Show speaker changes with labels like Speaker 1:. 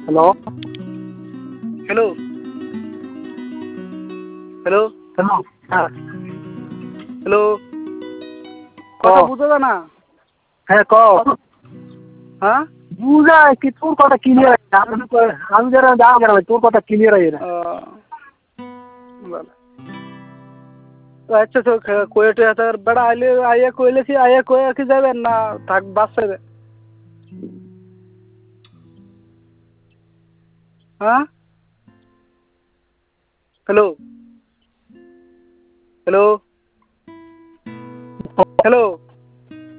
Speaker 1: hello
Speaker 2: hello hello
Speaker 1: hello হ্যাঁ
Speaker 2: hello
Speaker 1: ক
Speaker 2: কথা বুঝো না
Speaker 1: হ্যাঁ ক
Speaker 2: হ্যাঁ
Speaker 1: বুঝা কি তোর কথা ক্লিয়ার আমি যারা যাও কেন তোর কথা ক্লিয়ার হয় না
Speaker 2: ভালো তো আচ্ছা তো কোয়েটে তার বেড়া আইলে আইয়া কইলে কি আইয়া কয়ে কি যাবেন না থাক বাস যাবে হ্যাঁ হ্যালো হ্যালো হ্যালো